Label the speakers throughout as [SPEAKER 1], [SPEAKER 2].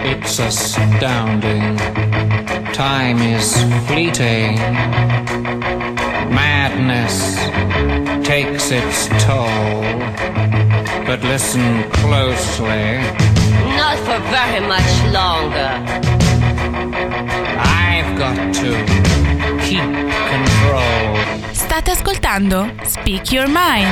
[SPEAKER 1] It's astounding. Time is fleeting. Madness takes its toll. But listen closely.
[SPEAKER 2] Not for very much longer.
[SPEAKER 1] I've got to keep control.
[SPEAKER 3] State ascoltando Speak Your Mind.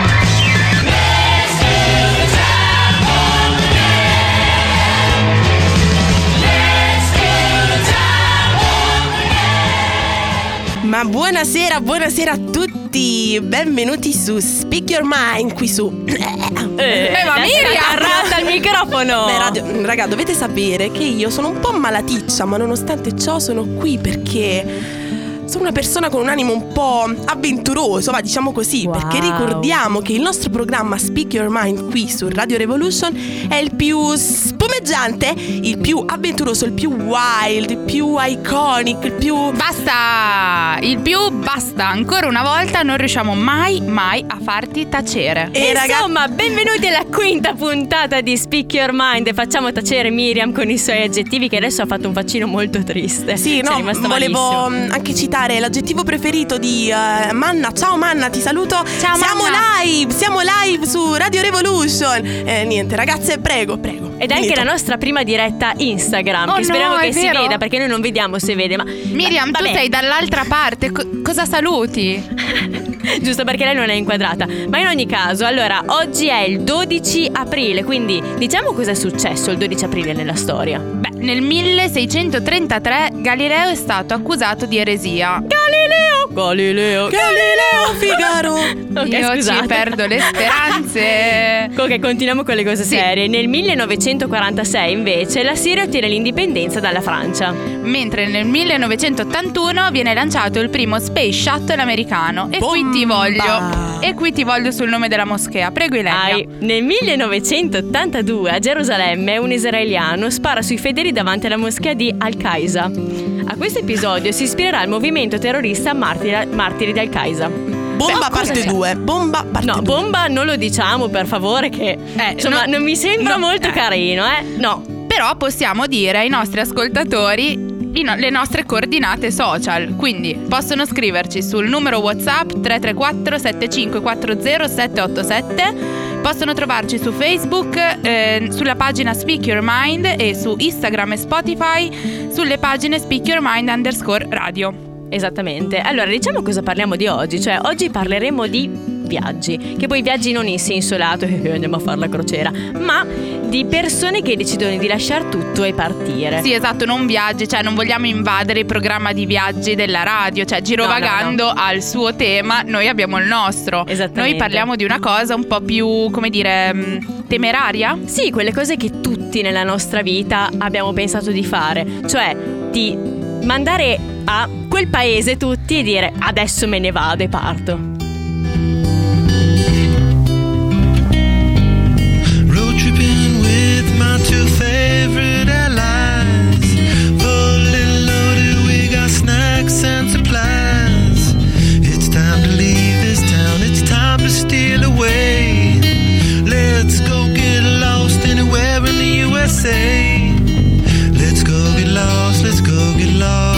[SPEAKER 4] Ma buonasera a tutti, benvenuti su Speak Your Mind qui su
[SPEAKER 2] Ma Miriam arratta il microfono.
[SPEAKER 4] Raga, dovete sapere che io sono un po' malaticcia, ma nonostante ciò sono qui perché sono una persona con un animo un po' avventuroso, diciamo così. Wow. Perché ricordiamo che il nostro programma Speak Your Mind qui su Radio Revolution è il più spumeggiante, il più avventuroso, il più wild, il più iconic, il più...
[SPEAKER 3] Basta! Ancora una volta non riusciamo mai a farti tacere.
[SPEAKER 2] E insomma, benvenuti alla quinta puntata di Speak Your Mind. E facciamo tacere Miriam con i suoi aggettivi, che adesso ha fatto un faccino molto triste.
[SPEAKER 4] Sì, no, volevo anche citare l'aggettivo preferito di Manna. Ciao Manna, ti saluto.
[SPEAKER 3] Ciao,
[SPEAKER 4] siamo live su Radio Revolution. Niente ragazze, prego.
[SPEAKER 2] Ed è anche la nostra prima diretta Instagram, che speriamo che si veda, perché noi non vediamo se vede. Ma
[SPEAKER 3] Miriam, tu sei dall'altra parte, cosa saluti?
[SPEAKER 2] Giusto, perché lei non è inquadrata. Ma in ogni caso, allora, oggi è il 12 aprile, quindi diciamo cosa è successo il 12 aprile nella storia.
[SPEAKER 3] Beh, nel 1633 Galileo è stato accusato di eresia.
[SPEAKER 4] Galileo, Figaro.
[SPEAKER 2] Okay,
[SPEAKER 3] io
[SPEAKER 2] scusate.
[SPEAKER 3] ci perdo le speranze.
[SPEAKER 2] Ok, continuiamo con le cose serie. Nel 1946 invece la Siria ottiene l'indipendenza dalla Francia.
[SPEAKER 3] Mentre nel 1981 viene lanciato il primo Space Shuttle americano. E qui ti voglio sul nome della moschea. Prego Ilenia.
[SPEAKER 2] Nel 1982 a Gerusalemme un israeliano spara sui fedeli davanti alla moschea di Al-Qaeda. A questo episodio si ispirerà il movimento terrorista Martiri di Al-Qaeda.
[SPEAKER 4] Bomba parte 2. Bomba parte 2.
[SPEAKER 2] No, bomba non lo diciamo, per favore, che insomma non mi sembra molto carino, No.
[SPEAKER 3] Però possiamo dire ai nostri ascoltatori le nostre coordinate social. Quindi possono scriverci sul numero WhatsApp 334 7540 787. Possono trovarci su Facebook, sulla pagina Speak Your Mind, e su Instagram e Spotify sulle pagine Speak Your Mind _radio.
[SPEAKER 2] Esattamente. Allora, diciamo cosa parliamo di oggi. Cioè, oggi parleremo di viaggi. Che poi viaggi non in senso lato, andiamo a fare la crociera, ma di persone che decidono di lasciare tutto e partire.
[SPEAKER 3] Sì, esatto, non viaggi, cioè non vogliamo invadere il programma di viaggi della radio. Cioè, girovagando al suo tema, noi abbiamo il nostro.
[SPEAKER 2] Esattamente.
[SPEAKER 3] Noi parliamo di una cosa un po' più, come dire, temeraria.
[SPEAKER 2] Sì, quelle cose che tutti nella nostra vita abbiamo pensato di fare. Cioè, di mandare a quel paese tutti e dire adesso me ne vado e parto.
[SPEAKER 5] Road tripping with my two favorite allies. Fully loaded, we got snacks and supplies. It's time to leave this town, it's time to steal away. Let's go get lost anywhere in the USA. Let's go get lost, let's go get lost.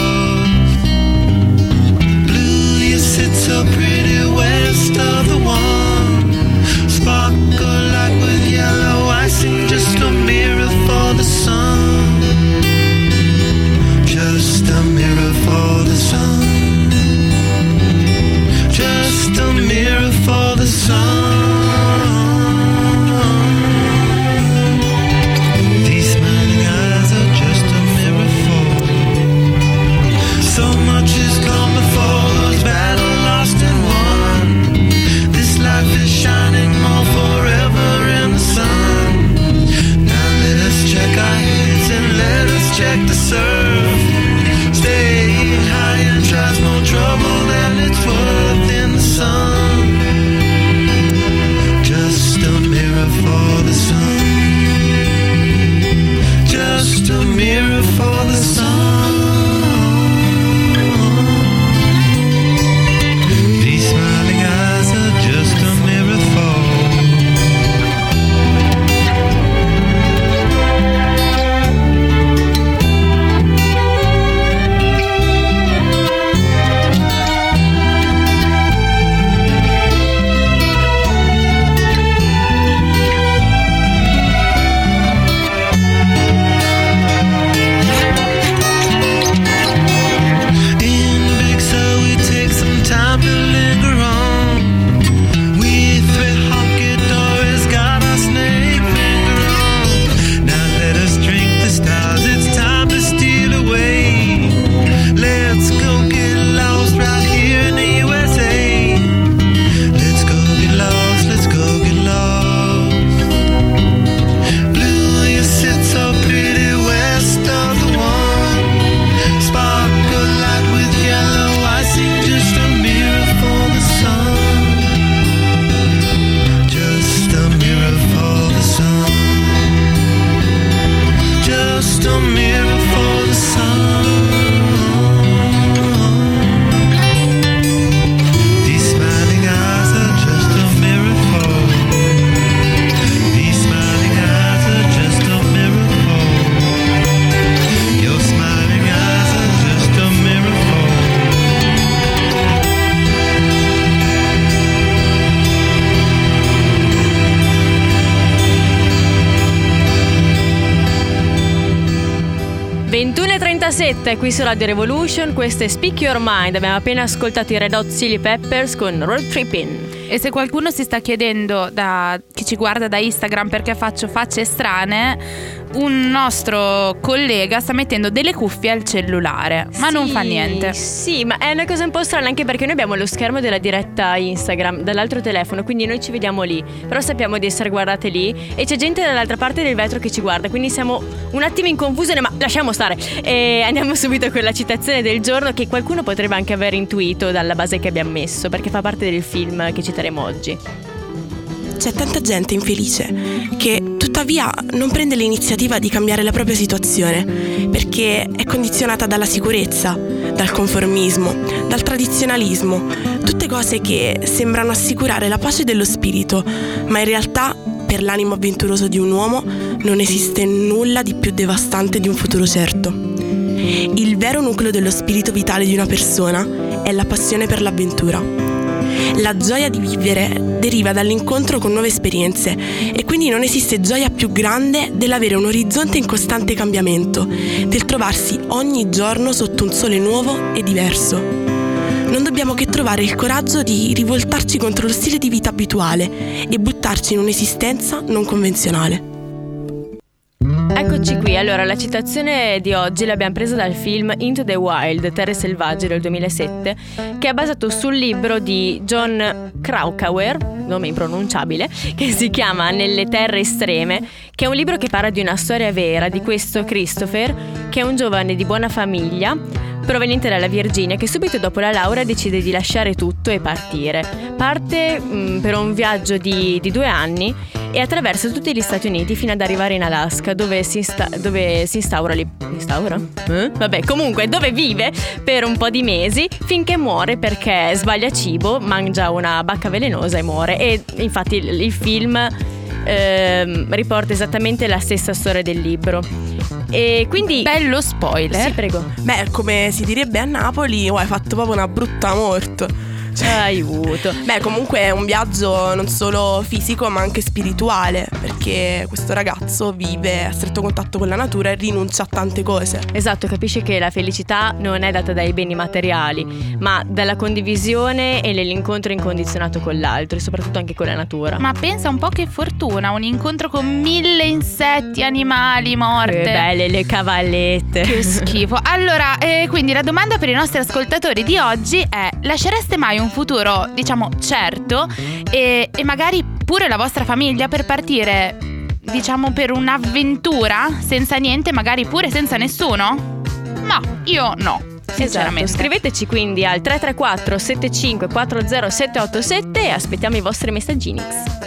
[SPEAKER 5] Blue, you sit so pretty west of the one. Sparkle like with yellow icing, just a mirror for the sun. Just a mirror for the sun. Just a mirror for the sun. These smiling eyes are just a mirror for. So much has come before, those battle lost and won. just a mirror for the sun. These smiling eyes are just a mirror for. These smiling eyes are just a mirror for. Your smiling eyes are just a mirror for.
[SPEAKER 2] (21:37) qui su Radio Revolution, questo è Speak Your Mind. Abbiamo appena ascoltato i Red Hot Chili Peppers con Road Trippin'.
[SPEAKER 3] E se qualcuno si sta chiedendo, chi ci guarda da Instagram, perché faccio facce strane, un nostro collega sta mettendo delle cuffie al cellulare, ma non fa niente.
[SPEAKER 2] Sì, ma è una cosa un po' strana, anche perché noi abbiamo lo schermo della diretta Instagram dall'altro telefono, quindi noi ci vediamo lì, però sappiamo di essere guardate lì e c'è gente dall'altra parte del vetro che ci guarda, quindi siamo un attimo in confusione, ma lasciamo stare e andiamo subito con la citazione del giorno, che qualcuno potrebbe anche aver intuito dalla base che abbiamo messo, perché fa parte del film che citeremo oggi.
[SPEAKER 4] C'è tanta gente infelice che tuttavia non prende l'iniziativa di cambiare la propria situazione perché è condizionata dalla sicurezza, dal conformismo, dal tradizionalismo, tutte cose che sembrano assicurare la pace dello spirito, ma in realtà per l'animo avventuroso di un uomo non esiste nulla di più devastante di un futuro certo. Il vero nucleo dello spirito vitale di una persona è la passione per l'avventura. La gioia di vivere deriva dall'incontro con nuove esperienze e quindi non esiste gioia più grande dell'avere un orizzonte in costante cambiamento, del trovarsi ogni giorno sotto un sole nuovo e diverso. Non dobbiamo che trovare il coraggio di rivoltarci contro lo stile di vita abituale e buttarci in un'esistenza non convenzionale.
[SPEAKER 2] Eccoci qui, allora la citazione di oggi l'abbiamo presa dal film Into the Wild, Terre selvagge del 2007, che è basato sul libro di John Krakauer, nome impronunciabile, che si chiama Nelle terre estreme, che è un libro che parla di una storia vera di questo Christopher, che è un giovane di buona famiglia proveniente dalla Virginia, che subito dopo la laurea decide di lasciare tutto e partire. Parte per un viaggio di 2 anni e attraversa tutti gli Stati Uniti fino ad arrivare in Alaska, dove si instaura dove vive per un po' di mesi, finché muore perché sbaglia cibo, mangia una bacca velenosa e muore. E infatti il film riporta esattamente la stessa storia del libro. E quindi
[SPEAKER 3] bello spoiler.
[SPEAKER 2] Sì, prego.
[SPEAKER 4] Beh, come si direbbe a Napoli, hai fatto proprio una brutta morte.
[SPEAKER 2] Aiuto.
[SPEAKER 4] Beh, comunque è un viaggio non solo fisico ma anche spirituale, perché questo ragazzo vive a stretto contatto con la natura e rinuncia a tante cose.
[SPEAKER 2] Esatto, capisce che la felicità non è data dai beni materiali, ma dalla condivisione e nell'incontro incondizionato con l'altro, e soprattutto anche con la natura.
[SPEAKER 3] Ma pensa un po' che fortuna, un incontro con 1000 insetti, animali, morte.
[SPEAKER 2] Che belle le cavallette.
[SPEAKER 3] Che schifo. Allora, quindi la domanda per i nostri ascoltatori di oggi è: lascereste mai un futuro, diciamo, certo e magari pure la vostra famiglia per partire, diciamo, per un'avventura senza niente, magari pure senza nessuno? No, io no, sinceramente.
[SPEAKER 2] Esatto. Scriveteci quindi al 334 7540 787 e aspettiamo i vostri messaggini.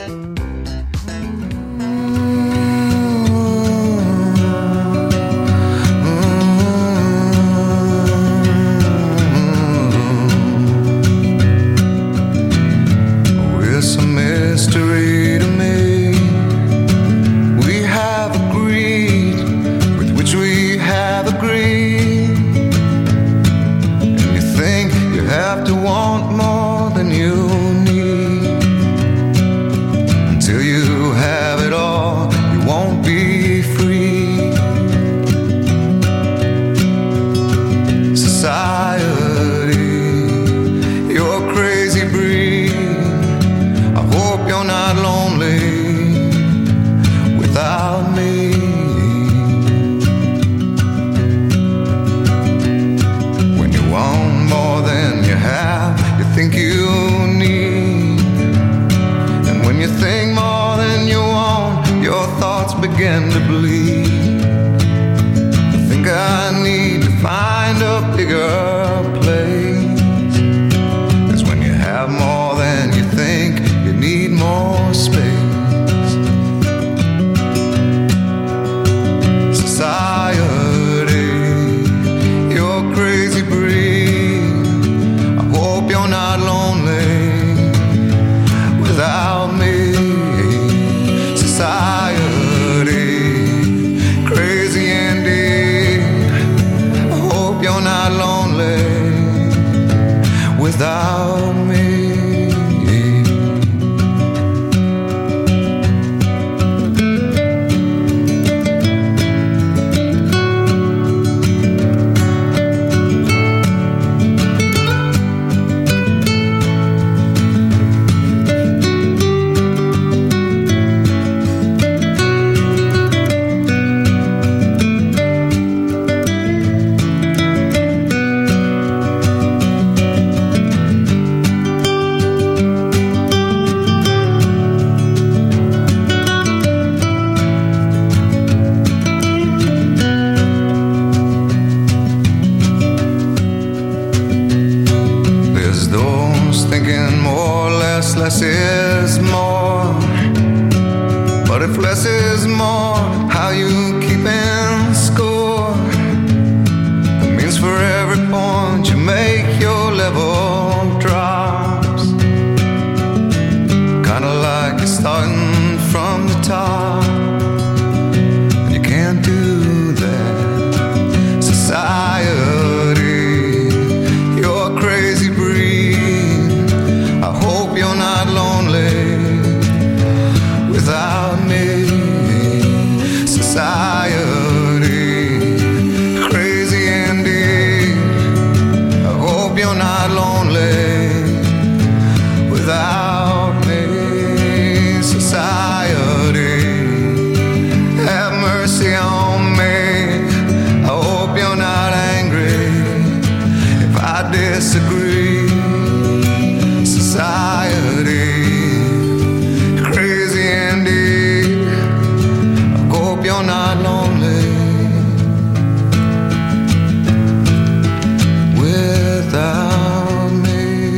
[SPEAKER 5] Mystery to me, we have agreed with which we have agreed, and you think you have to want more than you need. Until you have it all, you won't be free. Society, you're a crazy breed. You're not lonely without me. When you want more than you have, you think you need. And when you think more than you want, your thoughts begin to bleed. I think I need to find a bigger place. 'Cause when you have more than you think, you need more space. Society you're not lonely without me. Society, have mercy on me. I hope you're not angry if I disagree. Society, crazy indeed. I hope you're not lonely without me.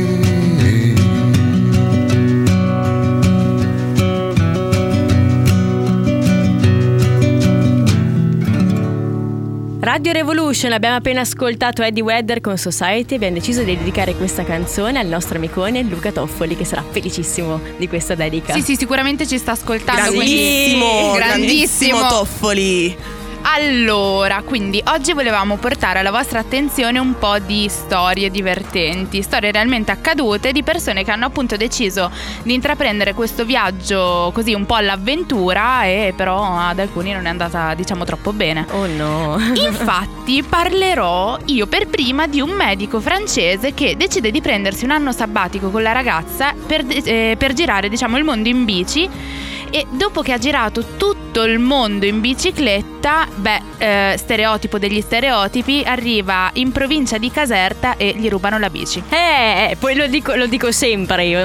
[SPEAKER 2] Radio Revolution, abbiamo appena ascoltato Eddie Vedder con Society. Abbiamo deciso di dedicare questa canzone al nostro amicone Luca Toffoli, che sarà felicissimo di questa dedica.
[SPEAKER 3] Sì, sicuramente ci sta ascoltando.
[SPEAKER 4] Grandissimo,
[SPEAKER 3] quindi-
[SPEAKER 4] grandissimo Toffoli.
[SPEAKER 3] Allora, quindi oggi volevamo portare alla vostra attenzione un po' di storie divertenti, storie realmente accadute di persone che hanno appunto deciso di intraprendere questo viaggio così un po' all'avventura, e però ad alcuni non è andata, diciamo, troppo bene.
[SPEAKER 2] Oh no.
[SPEAKER 3] Infatti parlerò io per prima di un medico francese che decide di prendersi un anno sabbatico con la ragazza per girare, diciamo, il mondo in bici. E dopo che ha girato tutto il mondo in bicicletta, stereotipo degli stereotipi, arriva in provincia di Caserta e gli rubano la bici.
[SPEAKER 2] Poi lo dico sempre io,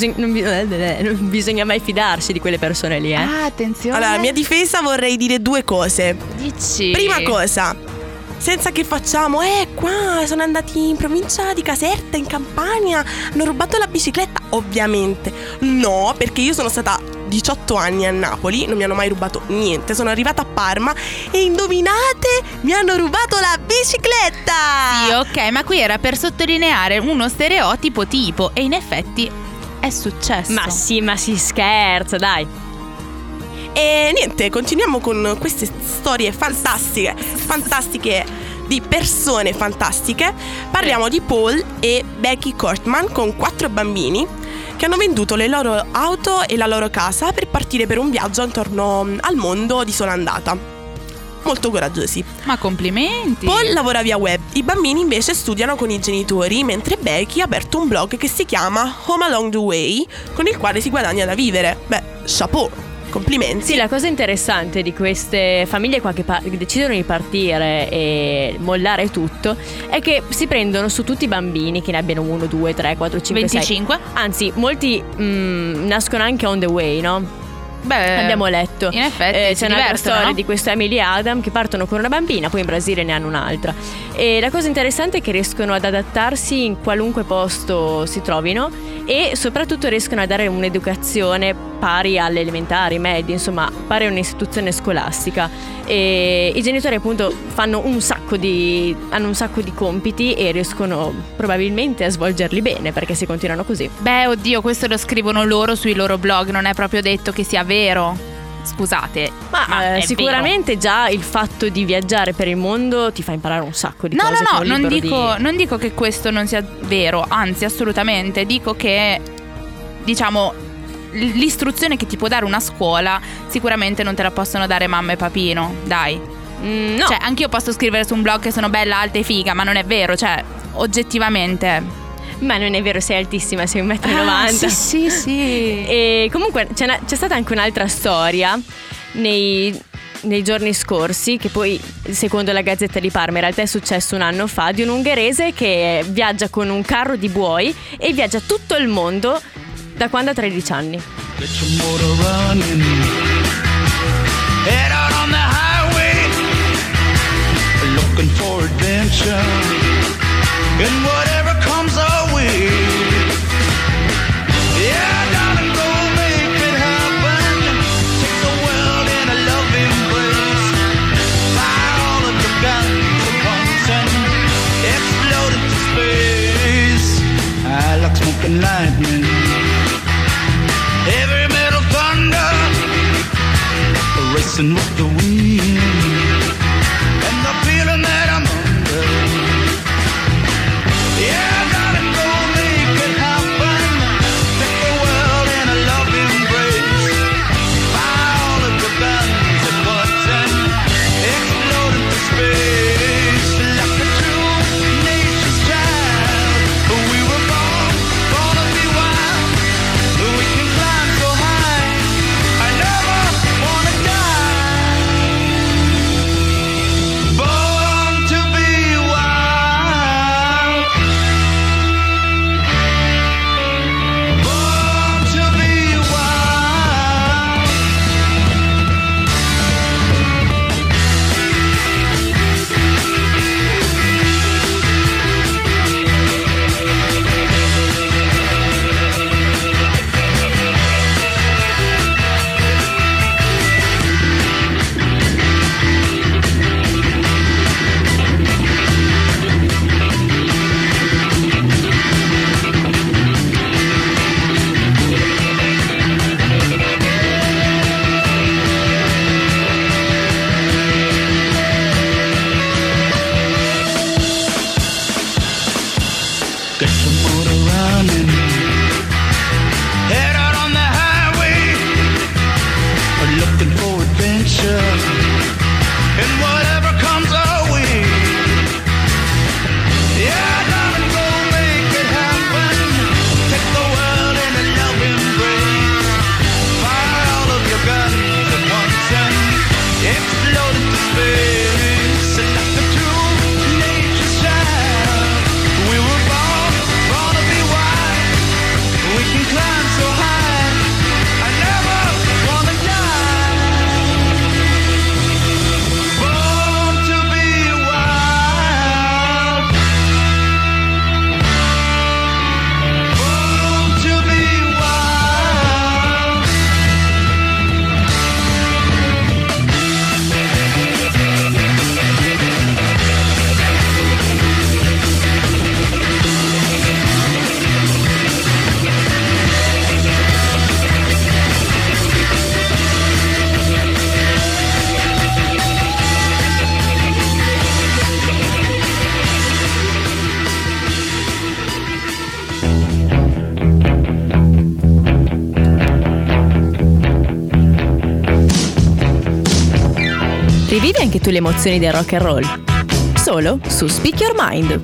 [SPEAKER 2] non bisogna mai fidarsi di quelle persone lì,
[SPEAKER 3] Ah, attenzione.
[SPEAKER 4] Allora, a mia difesa vorrei dire due cose.
[SPEAKER 3] Dici.
[SPEAKER 4] Prima cosa, senza che facciamo, qua sono andati in provincia di Caserta, in Campania, hanno rubato la bicicletta. Ovviamente no, perché io sono stata 18 anni a Napoli, non mi hanno mai rubato niente. Sono arrivata a Parma e indovinate, mi hanno rubato la bicicletta.
[SPEAKER 3] Sì, ok, ma qui era per sottolineare uno stereotipo tipo, e in effetti è successo.
[SPEAKER 2] Ma sì, ma si scherza, dai.
[SPEAKER 4] E niente, continuiamo con queste storie fantastiche di persone fantastiche. Parliamo di Paul e Becky Cortman con 4 bambini che hanno venduto le loro auto e la loro casa per partire per un viaggio intorno al mondo di sola andata. Molto coraggiosi.
[SPEAKER 3] Ma complimenti.
[SPEAKER 4] Paul lavora via web, i bambini invece studiano con i genitori, mentre Becky ha aperto un blog che si chiama Home Along the Way, con il quale si guadagna da vivere. Chapeau, complimenti.
[SPEAKER 2] Sì, la cosa interessante di queste famiglie qua che decidono di partire e mollare tutto è che si prendono su tutti i bambini, che ne abbiano 1, 2, 3, 4, 5,
[SPEAKER 3] 25.
[SPEAKER 2] 6. Anzi, molti nascono anche on the way, no?
[SPEAKER 3] Beh,
[SPEAKER 2] abbiamo letto.
[SPEAKER 3] In effetti
[SPEAKER 2] c'è un'altra storia
[SPEAKER 3] no?
[SPEAKER 2] di questo Emily e Adam che partono con una bambina, poi in Brasile ne hanno un'altra. E la cosa interessante è che riescono ad adattarsi in qualunque posto si trovino e soprattutto riescono a dare un'educazione pari alle elementari, medie, insomma pari a un'istituzione scolastica. E i genitori appunto hanno un sacco di compiti e riescono probabilmente a svolgerli bene, perché se continuano così.
[SPEAKER 3] Beh, oddio, questo lo scrivono loro sui loro blog, non è proprio detto che sia vero. Scusate,
[SPEAKER 2] ma
[SPEAKER 3] è
[SPEAKER 2] sicuramente
[SPEAKER 3] vero.
[SPEAKER 2] Già il fatto di viaggiare per il mondo ti fa imparare un sacco di cose.
[SPEAKER 3] No, non dico che questo non sia vero, anzi assolutamente, dico che, diciamo, l'istruzione che ti può dare una scuola sicuramente non te la possono dare mamma e papino, dai.
[SPEAKER 2] No.
[SPEAKER 3] Cioè, anch'io posso scrivere su un blog che sono bella, alta e figa, ma non è vero, cioè, oggettivamente.
[SPEAKER 2] Ma non è vero, sei altissima, sei 1,90 m.
[SPEAKER 3] Sì.
[SPEAKER 2] E comunque c'è stata anche un'altra storia nei giorni scorsi, che poi secondo la Gazzetta di Parma in realtà è successo un anno fa, di un ungherese che viaggia con un carro di buoi e viaggia tutto il mondo da quando ha 13 anni.
[SPEAKER 5] Get your motor running. Head out on the highway, looking for adventure. And whatever comes our way. Yeah, darling, go make it happen. Take the world in a loving embrace. Fire all of the guns at once and explode into space. I like smoking lightning. Heavy metal thunder, racing with the wind, and the feeling that I'm under. Yeah, darling, go make it happen. Take the world in a loving embrace. Fire all of the guns at once and explode into space. Like a true nature's child,
[SPEAKER 2] Rivivi anche tu le emozioni del rock and roll. Solo su Speak Your Mind.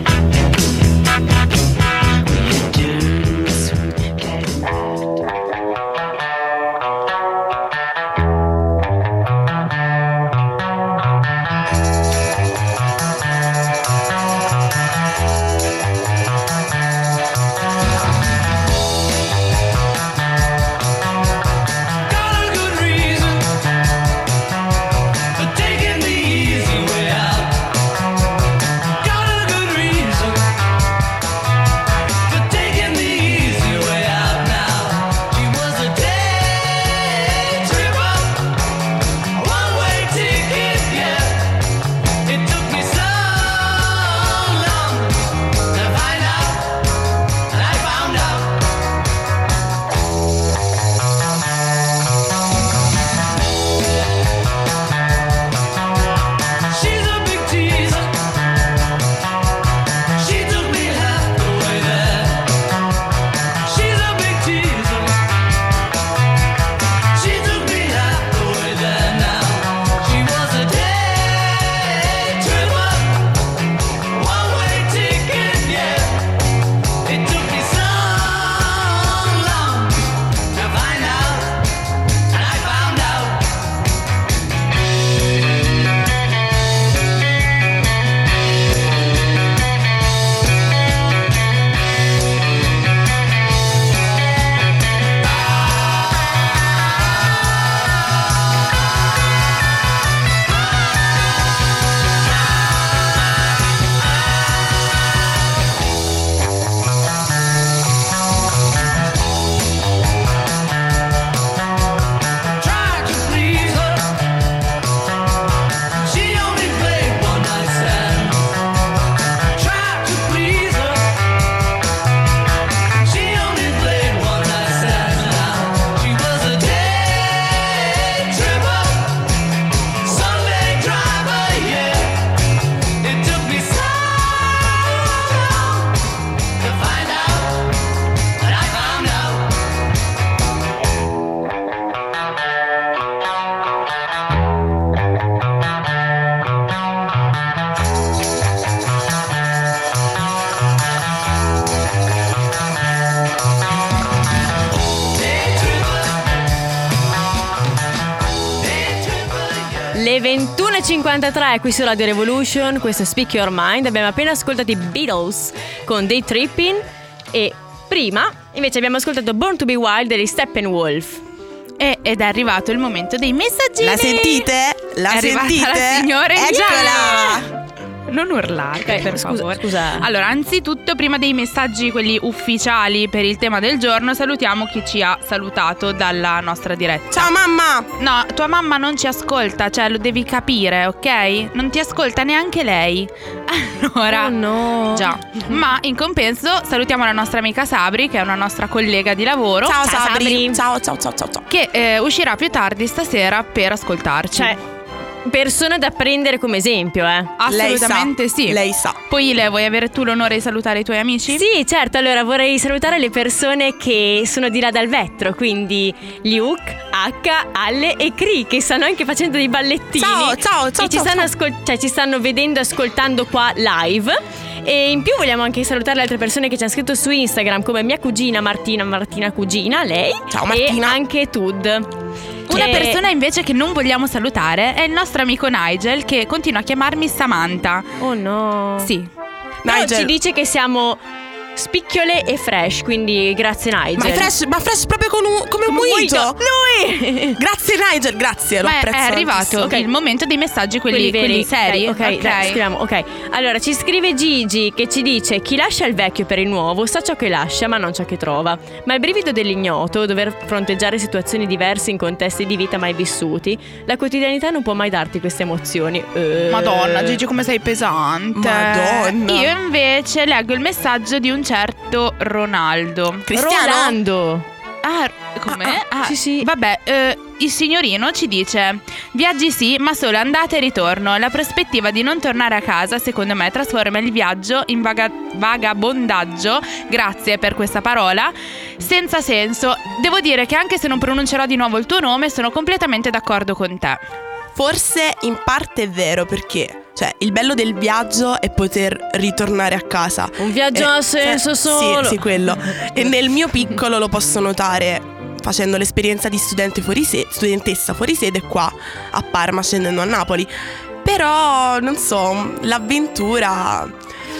[SPEAKER 2] Le 21.53 qui su Radio Revolution, questo è Speak Your Mind. Abbiamo appena ascoltato i Beatles con Day Trippin' e prima invece abbiamo ascoltato Born to be Wild degli Steppenwolf.
[SPEAKER 3] Ed è arrivato il momento dei messaggini.
[SPEAKER 4] La sentite? La
[SPEAKER 3] è
[SPEAKER 4] sentite?
[SPEAKER 3] arrivata la signora in
[SPEAKER 4] Eccola!
[SPEAKER 3] giallo. Non urlate,
[SPEAKER 2] Ok,
[SPEAKER 3] per
[SPEAKER 2] scusa,
[SPEAKER 3] favore.
[SPEAKER 2] scusa.
[SPEAKER 3] Allora, anzitutto, prima dei messaggi, quelli ufficiali per il tema del giorno, salutiamo chi ci ha salutato dalla nostra diretta.
[SPEAKER 4] Ciao mamma!
[SPEAKER 3] No, tua mamma non ci ascolta, cioè lo devi capire, ok? Non ti ascolta neanche lei. Allora,
[SPEAKER 2] Oh no.
[SPEAKER 3] già. Ma in compenso salutiamo la nostra amica Sabri, che è una nostra collega di lavoro.
[SPEAKER 4] Ciao
[SPEAKER 2] Ciao,
[SPEAKER 4] Sabri!
[SPEAKER 2] Sabri.
[SPEAKER 4] Ciao ciao ciao ciao ciao.
[SPEAKER 3] Che uscirà più tardi stasera per ascoltarci.
[SPEAKER 2] Cioè, persone da prendere come esempio,
[SPEAKER 3] Assolutamente
[SPEAKER 4] Lei sa,
[SPEAKER 3] sì.
[SPEAKER 4] Lei sa.
[SPEAKER 3] Poi Ile, vuoi avere tu l'onore di salutare i tuoi amici?
[SPEAKER 2] Sì, certo, allora vorrei salutare le persone che sono di là dal vetro, quindi Luke, H, Alle e Cri, che stanno anche facendo dei ballettini.
[SPEAKER 4] Ciao, ciao, ciao,
[SPEAKER 2] E ci
[SPEAKER 4] ciao,
[SPEAKER 2] stanno,
[SPEAKER 4] ciao.
[SPEAKER 2] ci stanno vedendo e ascoltando qua live. E in più vogliamo anche salutare le altre persone che ci hanno scritto su Instagram, come mia cugina Martina Cugina, lei.
[SPEAKER 4] Ciao, Martina.
[SPEAKER 2] E anche Tud.
[SPEAKER 3] Una
[SPEAKER 2] E-
[SPEAKER 3] persona invece che non vogliamo salutare è il nostro amico Nigel, che continua a chiamarmi Samantha.
[SPEAKER 2] Oh no.
[SPEAKER 3] Sì.
[SPEAKER 2] Però
[SPEAKER 4] Nigel.
[SPEAKER 2] ci dice che siamo spicchiole e fresh, quindi grazie Nigel.
[SPEAKER 4] Ma fresh proprio come un mojito.
[SPEAKER 2] Lui!
[SPEAKER 4] Grazie Nigel, grazie. Lo
[SPEAKER 3] Ma è
[SPEAKER 4] apprezzo
[SPEAKER 3] arrivato
[SPEAKER 4] tantissimo.
[SPEAKER 2] Ok.
[SPEAKER 3] il momento dei messaggi, quelli seri.
[SPEAKER 2] Ok, dai, scriviamo, ok. Allora, ci scrive Gigi che ci dice: chi lascia il vecchio per il nuovo sa ciò che lascia ma non ciò che trova. Ma il brivido dell'ignoto, dover fronteggiare situazioni diverse in contesti di vita mai vissuti, la quotidianità non può mai darti queste emozioni.
[SPEAKER 3] Madonna, Gigi, come sei pesante.
[SPEAKER 4] Madonna.
[SPEAKER 3] Io invece leggo il messaggio di un certo Ronaldo.
[SPEAKER 4] Cristiano?
[SPEAKER 2] Rolando.
[SPEAKER 3] Ah, com'è?
[SPEAKER 2] sì, sì.
[SPEAKER 3] Vabbè, il signorino ci dice: viaggi sì, ma solo andata e ritorno. La prospettiva di non tornare a casa, secondo me, trasforma il viaggio in vagabondaggio. Grazie per questa parola senza senso. Devo dire che anche se non pronuncerò di nuovo il tuo nome, sono completamente d'accordo con te.
[SPEAKER 4] Forse in parte è vero, perché cioè il bello del viaggio è poter ritornare a casa.
[SPEAKER 2] Un viaggio ha senso solo.
[SPEAKER 4] Sì, quello. E nel mio piccolo lo posso notare facendo l'esperienza di studentessa fuori sede qua a Parma, scendendo a Napoli. Però, non so, l'avventura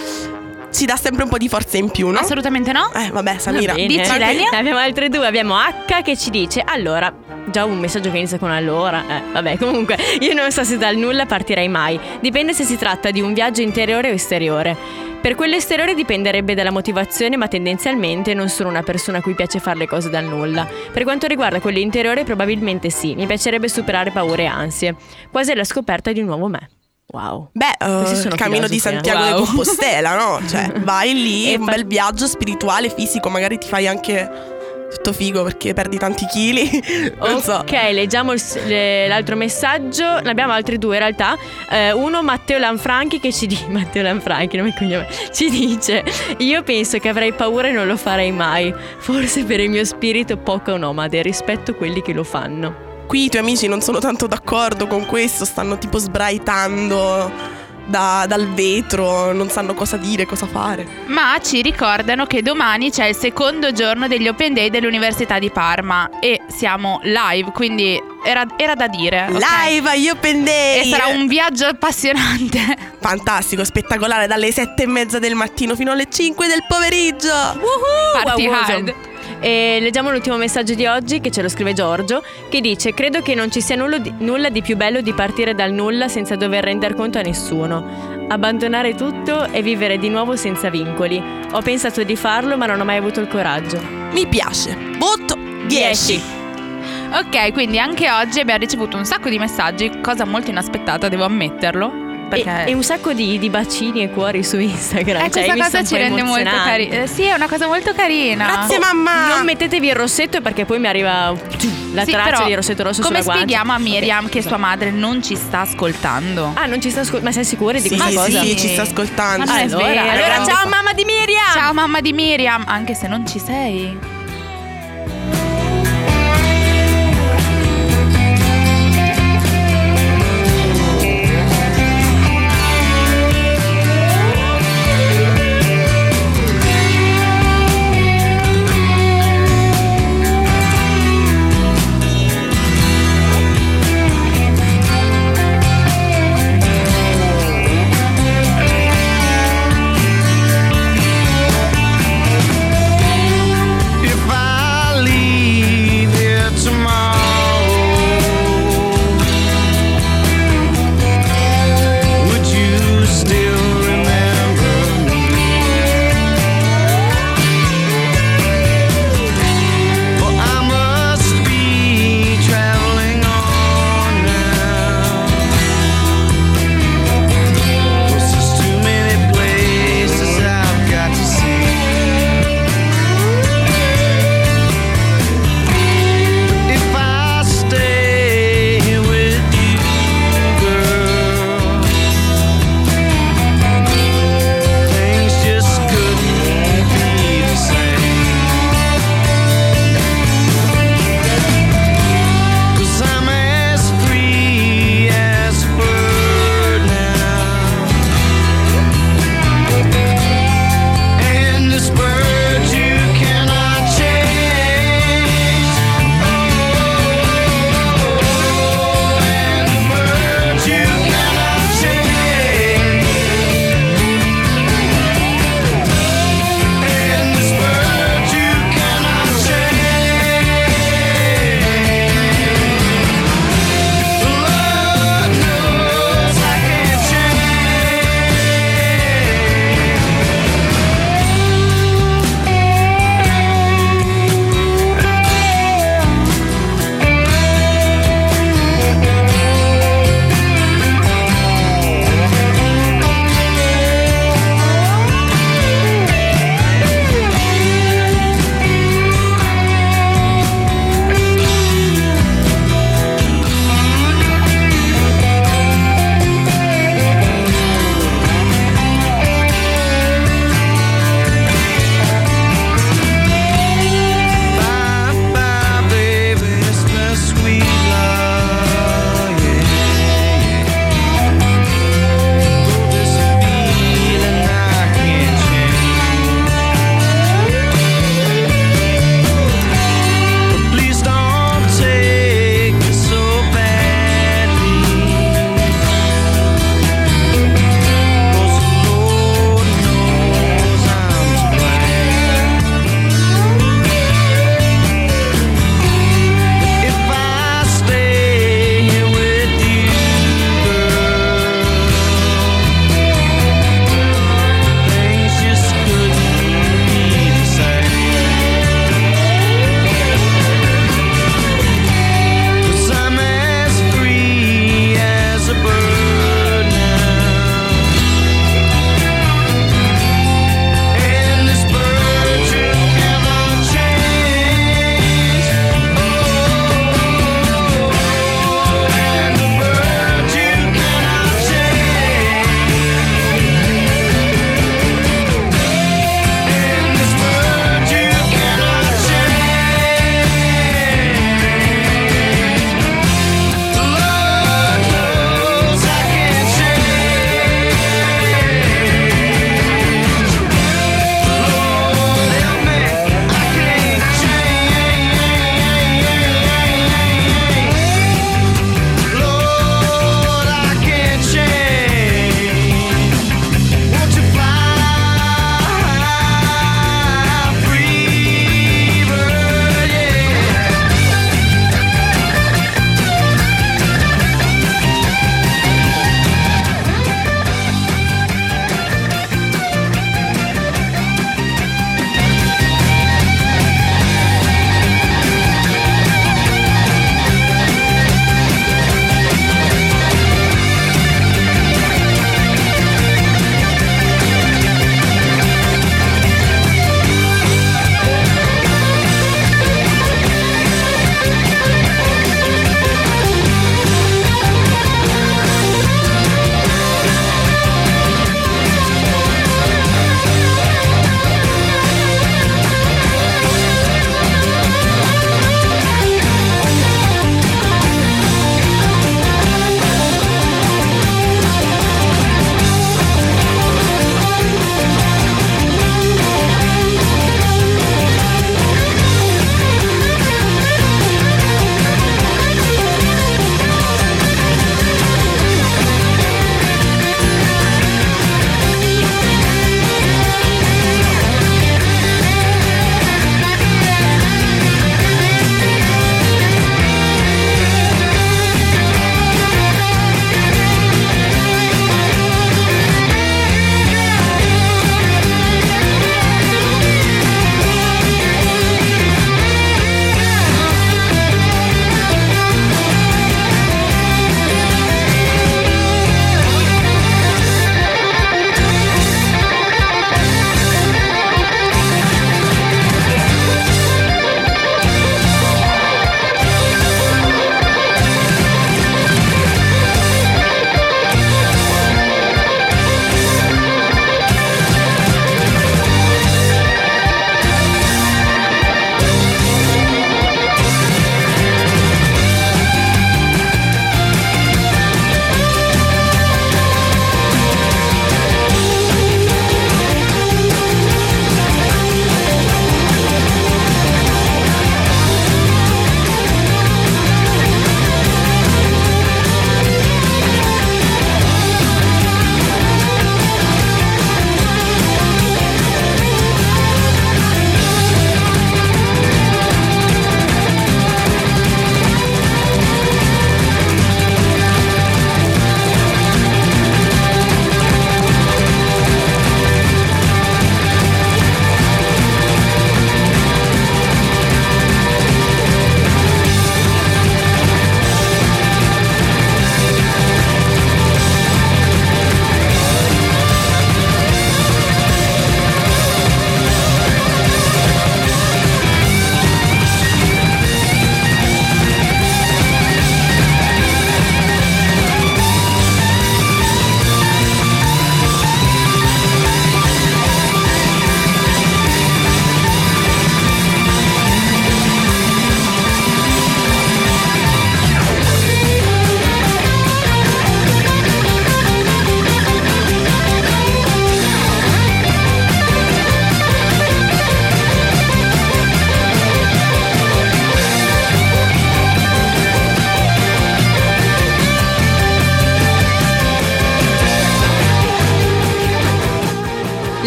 [SPEAKER 4] ci dà sempre un po' di forza in più, no?
[SPEAKER 3] Assolutamente no.
[SPEAKER 4] Vabbè, Samira.
[SPEAKER 2] Va bene.
[SPEAKER 3] Dici, Delia?
[SPEAKER 2] Ne abbiamo altre due. Abbiamo H che ci dice: allora, già un messaggio che inizia con allora. Vabbè, comunque, io non so se dal nulla partirei mai. Dipende se si tratta di un viaggio interiore o esteriore. Per quello esteriore dipenderebbe dalla motivazione, ma tendenzialmente non sono una persona a cui piace fare le cose dal nulla. Per quanto riguarda quello interiore, probabilmente sì. Mi piacerebbe superare paure e ansie, quasi alla scoperta di un nuovo me. Wow.
[SPEAKER 4] Beh,
[SPEAKER 2] Questi sono
[SPEAKER 4] il cammino di
[SPEAKER 2] filosofi,
[SPEAKER 4] Santiago
[SPEAKER 2] wow.
[SPEAKER 4] de Compostela, no? Cioè, vai lì,
[SPEAKER 2] E
[SPEAKER 4] un bel viaggio spirituale, fisico, magari ti fai anche tutto figo perché perdi tanti chili. Non so.
[SPEAKER 2] Ok, leggiamo l'altro messaggio. Ne abbiamo altri due in realtà. Uno, Matteo Lanfranchi, che ci dice: Matteo Lanfranchi, nome e cognome. Ci dice: io penso che avrei paura e non lo farei mai. Forse per il mio spirito poco nomade. Rispetto quelli che lo fanno.
[SPEAKER 4] Qui i tuoi amici non sono tanto d'accordo con questo, stanno tipo sbraitando dal vetro, non sanno cosa dire, cosa fare.
[SPEAKER 3] Ma ci ricordano che domani c'è il secondo giorno degli Open Day dell'Università di Parma e siamo live, quindi era da dire. Ok?
[SPEAKER 4] Live agli Open Day!
[SPEAKER 3] E sarà un viaggio appassionante.
[SPEAKER 4] Fantastico, spettacolare, dalle 7:30 del mattino fino alle 5 del pomeriggio.
[SPEAKER 3] Party
[SPEAKER 2] Wowwoso.
[SPEAKER 3] hard.
[SPEAKER 2] E leggiamo l'ultimo messaggio di oggi, che ce lo scrive Giorgio, che dice: credo che non ci sia nulla di più bello di partire dal nulla senza dover render conto a nessuno, abbandonare tutto e vivere di nuovo senza vincoli. Ho pensato di farlo, ma non ho mai avuto il coraggio.
[SPEAKER 4] Mi piace. Voto 10.
[SPEAKER 3] Ok, quindi anche oggi abbiamo ricevuto un sacco di messaggi, cosa molto inaspettata, devo ammetterlo. Perché
[SPEAKER 2] E un sacco di bacini e cuori su Instagram.
[SPEAKER 3] questa cosa ci rende molto carina. Sì, è una cosa molto carina.
[SPEAKER 4] Grazie mamma.
[SPEAKER 2] Non mettetevi il rossetto, perché poi mi arriva la
[SPEAKER 3] Sì,
[SPEAKER 2] traccia
[SPEAKER 3] però,
[SPEAKER 2] di rossetto rosso
[SPEAKER 3] come
[SPEAKER 2] sulla guancia.
[SPEAKER 3] spieghiamo a Miriam
[SPEAKER 2] Ok,
[SPEAKER 3] che sua madre non ci sta ascoltando?
[SPEAKER 2] Ah, non ci sta ascoltando? Ma sei sicura di
[SPEAKER 4] Sì,
[SPEAKER 2] questa cosa?
[SPEAKER 4] sì, ci sta ascoltando.
[SPEAKER 3] Ma non è vero.
[SPEAKER 2] Allora, ciao mamma di Miriam.
[SPEAKER 3] Ciao mamma di Miriam, anche se non ci sei.
[SPEAKER 5] If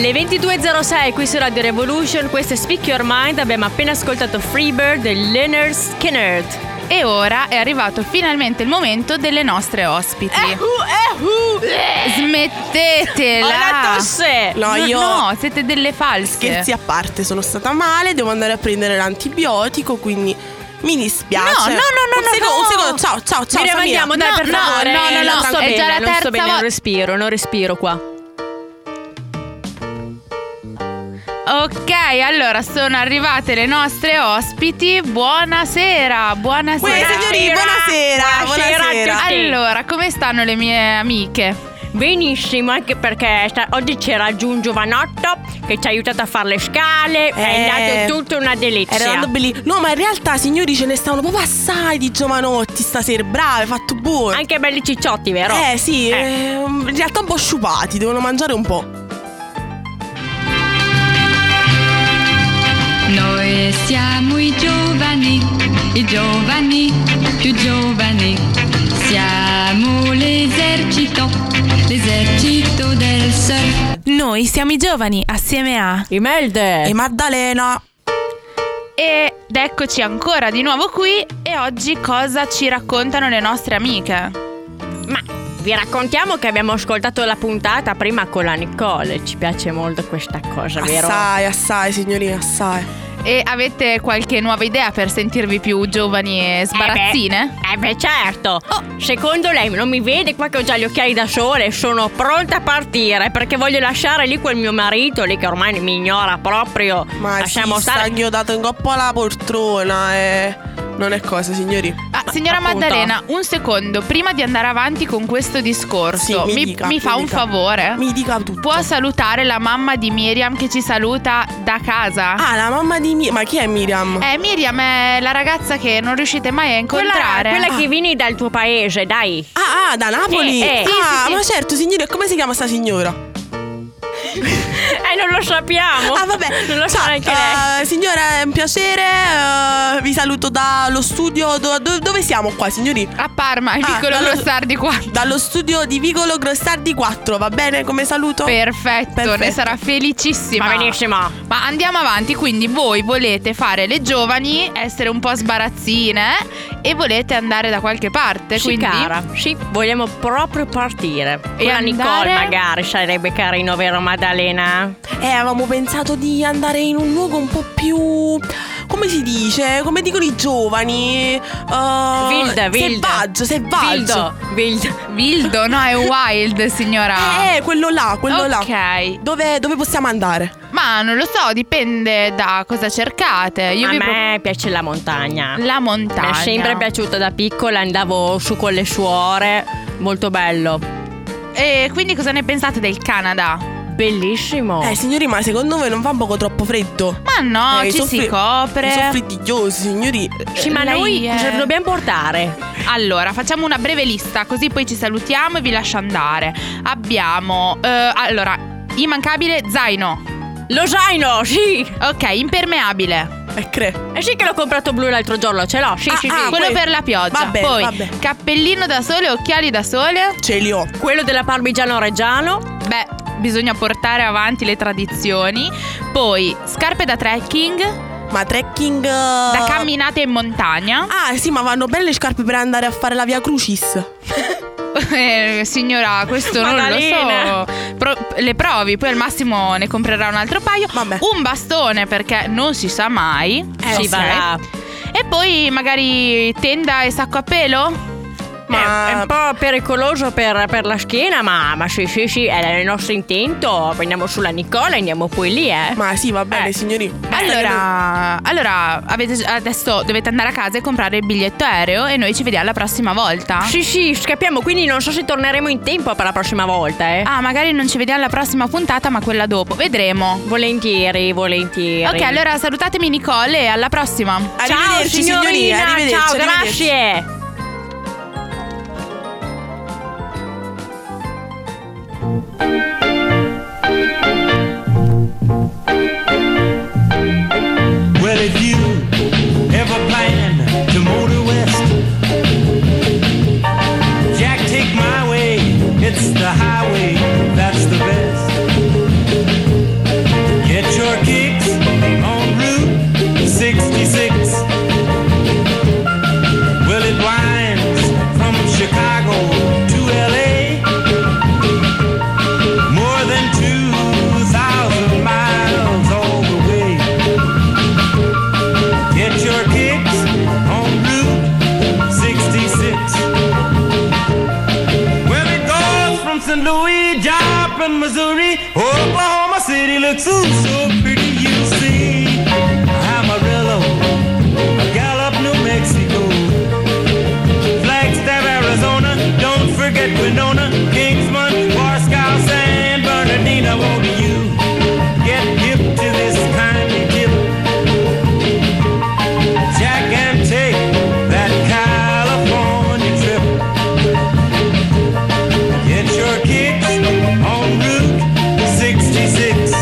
[SPEAKER 2] Le 22.06 qui su Radio Revolution, questo è Speak Your Mind. Abbiamo appena ascoltato Freebird di Lynyrd Skynyrd.
[SPEAKER 3] E ora è arrivato finalmente il momento delle nostre ospiti. Smettetela!
[SPEAKER 2] Ho la tosse!
[SPEAKER 3] No, siete delle false.
[SPEAKER 4] Scherzi a parte, sono stata male, devo andare a prendere l'antibiotico, quindi mi dispiace.
[SPEAKER 3] No.
[SPEAKER 4] Un secondo, ciao.
[SPEAKER 2] Ci rimandiamo, dai, per favore.
[SPEAKER 3] no,
[SPEAKER 2] Non sto
[SPEAKER 3] è
[SPEAKER 2] bene,
[SPEAKER 3] già la
[SPEAKER 2] non sto
[SPEAKER 3] terza
[SPEAKER 2] bene,
[SPEAKER 3] volta.
[SPEAKER 2] non respiro qua.
[SPEAKER 3] Ok, allora sono arrivate le nostre ospiti. Buonasera.
[SPEAKER 4] Signori, buonasera.
[SPEAKER 2] a tutti.
[SPEAKER 3] Allora, come stanno le mie amiche?
[SPEAKER 2] Benissimo, anche perché oggi c'era giù un giovanotto che ci ha aiutato a fare le scale. È andato tutto una delizia.
[SPEAKER 4] Era andando bellissimo. No, ma in realtà, signori, ce ne stavano proprio assai di giovanotti stasera. Bravi, hai fatto buono.
[SPEAKER 2] Anche belli cicciotti, vero?
[SPEAKER 4] Sì, in realtà un po' sciupati, devono mangiare un po'.
[SPEAKER 6] Noi siamo i giovani più giovani. Siamo l'esercito del surf.
[SPEAKER 7] Noi siamo i giovani assieme a
[SPEAKER 2] Imelda
[SPEAKER 4] E Maddalena.
[SPEAKER 3] Ed eccoci ancora di nuovo qui. E oggi cosa ci raccontano le nostre amiche?
[SPEAKER 2] Ma vi raccontiamo che abbiamo ascoltato la puntata prima con la Nicole. Ci piace molto questa cosa, vero?
[SPEAKER 4] Assai, signori, assai.
[SPEAKER 3] E avete qualche nuova idea per sentirvi più giovani e sbarazzine?
[SPEAKER 2] Certo. Secondo lei non mi vede qua che ho già gli occhiali da sole? Sono pronta a partire perché voglio lasciare lì quel mio marito lì che ormai mi ignora proprio.
[SPEAKER 4] Ma
[SPEAKER 2] lasciamo
[SPEAKER 4] sta anch'io in coppa alla poltrona. Non è cosa, signori.
[SPEAKER 3] Signora
[SPEAKER 2] appunto.
[SPEAKER 3] Maddalena, un secondo, prima di andare avanti con questo discorso,
[SPEAKER 4] Sì,
[SPEAKER 3] mi fa un favore?
[SPEAKER 4] Mi dica tutto.
[SPEAKER 3] Può salutare la mamma di Miriam che ci saluta da casa?
[SPEAKER 4] La mamma di Miriam. Ma chi è Miriam?
[SPEAKER 3] Miriam è la ragazza che non riuscite mai a incontrare.
[SPEAKER 2] Quella che vieni dal tuo paese, dai.
[SPEAKER 4] Da Napoli?
[SPEAKER 3] Sì.
[SPEAKER 4] Ma certo, signori, come si chiama sta signora?
[SPEAKER 2] Non lo sappiamo.
[SPEAKER 4] Vabbè.
[SPEAKER 2] Non lo sa neanche lei.
[SPEAKER 4] Signora, è un piacere. Vi saluto dallo studio. Dove siamo qua, signori?
[SPEAKER 3] A Parma, il piccolo Grossardi 4.
[SPEAKER 4] Dallo studio di Vicolo Grossardi 4, va bene come saluto?
[SPEAKER 3] Perfetto, ne sarà felicissima.
[SPEAKER 2] Va benissimo.
[SPEAKER 3] Ma andiamo avanti, quindi voi volete fare le giovani, essere un po' sbarazzine e volete andare da qualche parte,
[SPEAKER 2] Sì,
[SPEAKER 3] quindi
[SPEAKER 2] cara. Sì, vogliamo proprio partire.
[SPEAKER 3] E
[SPEAKER 2] Con la Nicole
[SPEAKER 3] andare?
[SPEAKER 2] magari sarebbe carino, vero Maddalena?
[SPEAKER 4] Avevamo pensato di andare in un luogo un po' più... come si dice? Come dicono i giovani? Selvaggio.
[SPEAKER 3] Vildo, no, è wild, signora.
[SPEAKER 4] Quello là.
[SPEAKER 3] Ok.
[SPEAKER 4] Dove possiamo andare?
[SPEAKER 3] Ma non lo so, dipende da cosa cercate.
[SPEAKER 2] A me piace la montagna.
[SPEAKER 3] La montagna.
[SPEAKER 2] Mi è sempre piaciuta da piccola, andavo su con le suore. Molto bello.
[SPEAKER 3] E quindi cosa ne pensate del Canada?
[SPEAKER 2] Bellissimo.
[SPEAKER 4] Signori, ma secondo voi non fa un poco troppo freddo?
[SPEAKER 3] Ma no, ci si copre.
[SPEAKER 4] Sono freddigliosi, signori.
[SPEAKER 2] Sì, ma noi cosa dobbiamo portare?
[SPEAKER 3] Allora, facciamo una breve lista, così poi ci salutiamo e vi lascio andare. Abbiamo, allora, immancabile zaino.
[SPEAKER 2] Lo zaino, sì.
[SPEAKER 3] Ok, impermeabile.
[SPEAKER 2] Sì che l'ho comprato blu l'altro giorno, ce l'ho. Sì.
[SPEAKER 3] Quello per la pioggia.
[SPEAKER 4] Vabbè,
[SPEAKER 3] Poi
[SPEAKER 4] vabbè.
[SPEAKER 3] cappellino da sole, occhiali da sole.
[SPEAKER 4] Ce li ho.
[SPEAKER 2] Quello della Parmigiano Reggiano.
[SPEAKER 3] Beh, bisogna portare avanti le tradizioni. Poi scarpe da trekking,
[SPEAKER 4] Ma trekking
[SPEAKER 3] da camminate in montagna.
[SPEAKER 4] sì, ma vanno bene le scarpe per andare a fare la Via Crucis.
[SPEAKER 3] Signora, questo
[SPEAKER 2] Maddalena.
[SPEAKER 3] non lo so. Le provi, poi al massimo ne comprerà un altro paio.
[SPEAKER 4] Vabbè.
[SPEAKER 3] Un bastone perché non si sa mai.
[SPEAKER 2] Sì,
[SPEAKER 3] Ok.
[SPEAKER 2] va là.
[SPEAKER 3] E poi magari tenda e sacco a pelo.
[SPEAKER 4] Ma-
[SPEAKER 2] È un po' pericoloso per la schiena, ma sì, è il nostro intento. Andiamo sulla Nicola, andiamo poi lì,
[SPEAKER 4] Ma sì, va bene, signori. Basta
[SPEAKER 3] Allora adesso dovete andare a casa e comprare il biglietto aereo e noi ci vediamo la prossima volta.
[SPEAKER 2] Sì, scappiamo, quindi non so se torneremo in tempo per la prossima volta,
[SPEAKER 3] Magari non ci vediamo alla prossima puntata, ma quella dopo. Vedremo.
[SPEAKER 2] Volentieri.
[SPEAKER 3] Ok, allora salutatemi Nicole e alla prossima.
[SPEAKER 2] Ciao
[SPEAKER 4] Arrivederci, signori,
[SPEAKER 2] signorina,
[SPEAKER 4] arrivederci,
[SPEAKER 2] ciao,
[SPEAKER 4] arrivederci.
[SPEAKER 2] grazie.
[SPEAKER 5] Well, if you ever plan to motor west, Jack, take my way. It's the highway, that's the best. Louis, Joplin, Missouri, Oklahoma City looks so pretty, you see. Amarillo, Gallup, New Mexico, Flagstaff, Arizona, don't forget Winona, Kingsman, Moscow, San Bernardino. Won't you get hip to this kindly tip? Jack and take that California trip. Get your kicks on Route 66.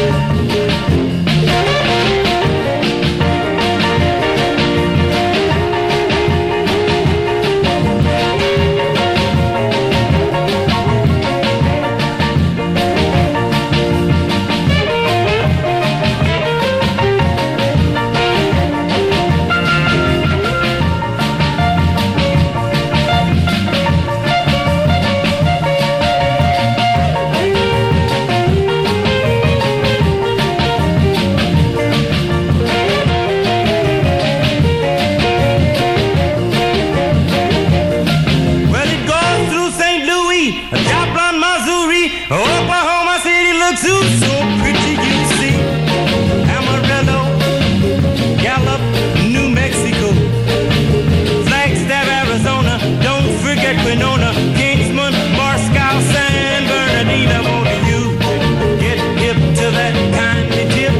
[SPEAKER 5] Well, it goes through St. Louis, Joplin, Missouri, Oklahoma City looks so pretty, you see. Amarillo, Gallup, New Mexico, Flagstaff, Arizona, don't forget Winona, Kingsman, Moscow, San Bernardino. Won't you get hip to that kindly tip?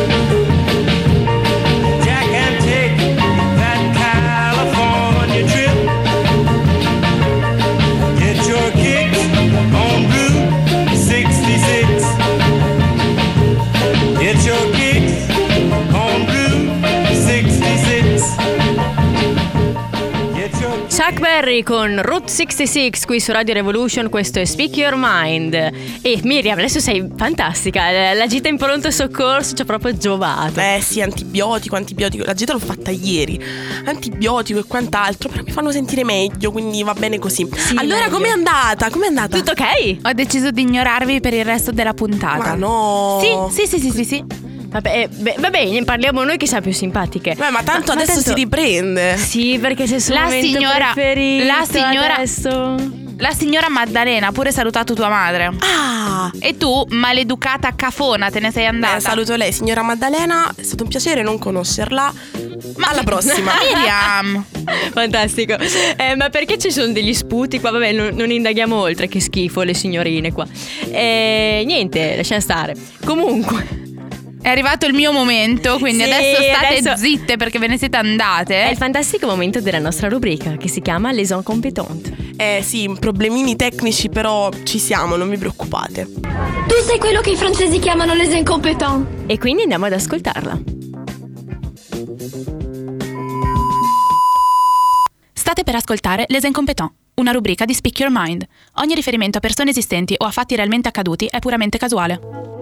[SPEAKER 5] Jack and take that California trip. Get your kicks on Route 66. Get your kicks on Route 66. Get your
[SPEAKER 2] Chuck Berry con Route 66 qui su Radio Revolution, questo è Speak Your Mind. E Miriam, adesso sei fantastica, la gita in pronto soccorso ci ha proprio giovato.
[SPEAKER 4] Sì, antibiotico, la gita l'ho fatta ieri. Antibiotico e quant'altro, però mi fanno sentire meglio, quindi va bene così.
[SPEAKER 2] Sì,
[SPEAKER 4] allora,
[SPEAKER 2] meglio.
[SPEAKER 4] com'è andata?
[SPEAKER 2] Tutto ok?
[SPEAKER 3] Ho deciso di ignorarvi per il resto della puntata.
[SPEAKER 4] Ma no.
[SPEAKER 3] Sì.
[SPEAKER 2] Vabbè, va bene, parliamo noi che siamo più simpatiche.
[SPEAKER 4] Ma tanto adesso si riprende.
[SPEAKER 2] Sì, perché sei il suo
[SPEAKER 3] La
[SPEAKER 2] momento
[SPEAKER 3] signora-
[SPEAKER 2] preferito
[SPEAKER 3] la signora-
[SPEAKER 2] adesso.
[SPEAKER 3] La signora Maddalena ha pure salutato tua madre.
[SPEAKER 4] Ah,
[SPEAKER 3] E tu, maleducata cafona, te ne sei andata.
[SPEAKER 4] saluto lei, signora Maddalena. È stato un piacere non conoscerla. Ma alla prossima.
[SPEAKER 3] Miriam.
[SPEAKER 2] Fantastico. Ma perché ci sono degli sputi qua? Vabbè, non indaghiamo oltre, che schifo le signorine qua. Niente, lasciamo stare. Comunque,
[SPEAKER 3] È arrivato il mio momento, quindi
[SPEAKER 2] Sì,
[SPEAKER 3] adesso state
[SPEAKER 2] adesso-
[SPEAKER 3] zitte perché ve ne siete andate.
[SPEAKER 2] è il fantastico momento della nostra rubrica che si chiama Les Incompetentes.
[SPEAKER 4] Sì, problemini tecnici, però ci siamo, non vi preoccupate.
[SPEAKER 8] Tu sei quello che i francesi chiamano les incompetents.
[SPEAKER 2] E quindi andiamo ad ascoltarla.
[SPEAKER 3] State per ascoltare Les Incompetents, una rubrica di Speak Your Mind. Ogni riferimento a persone esistenti o a fatti realmente accaduti è puramente casuale.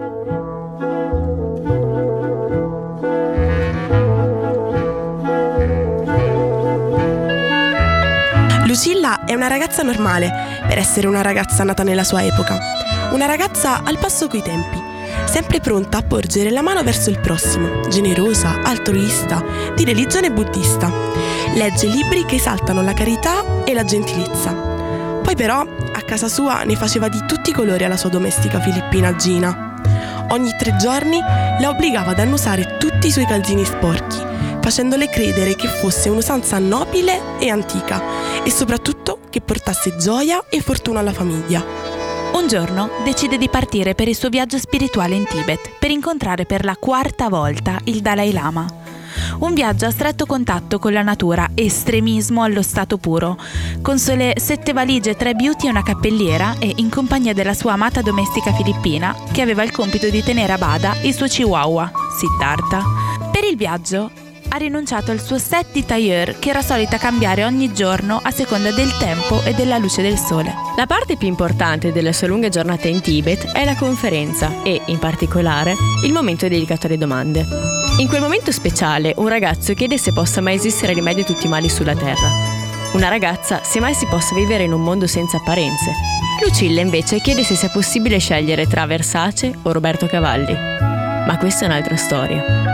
[SPEAKER 4] Lucilla è una ragazza normale, per essere una ragazza nata nella sua epoca. Una ragazza al passo coi tempi, sempre pronta a porgere la mano verso il prossimo, generosa, altruista, di religione buddista. Legge libri che esaltano la carità e la gentilezza. Poi però, a casa sua ne faceva di tutti i colori alla sua domestica filippina Gina. Ogni 3 giorni la obbligava ad annusare tutti i suoi calzini sporchi, facendole credere che fosse un'usanza nobile e antica e soprattutto che portasse gioia e fortuna alla famiglia.
[SPEAKER 3] Un giorno decide di partire per il suo viaggio spirituale in Tibet per incontrare per la 4ª volta il Dalai Lama. Un viaggio a stretto contatto con la natura, estremismo allo stato puro, con sole 7 valigie, 3 beauty e una cappelliera e in compagnia della sua amata domestica filippina che aveva il compito di tenere a bada il suo chihuahua, Siddhartha. Per il viaggio ha rinunciato al suo set di tailleur che era solita cambiare ogni giorno a seconda del tempo e della luce del sole.
[SPEAKER 2] La parte più importante delle sue lunghe giornate in Tibet è la conferenza e, in particolare, il momento dedicato alle domande. In quel momento speciale, un ragazzo chiede se possa mai esistere rimedio a tutti i mali sulla Terra. Una ragazza se mai si possa vivere in un mondo senza apparenze. Lucilla invece chiede se sia possibile scegliere tra Versace o Roberto Cavalli. Ma questa è un'altra storia.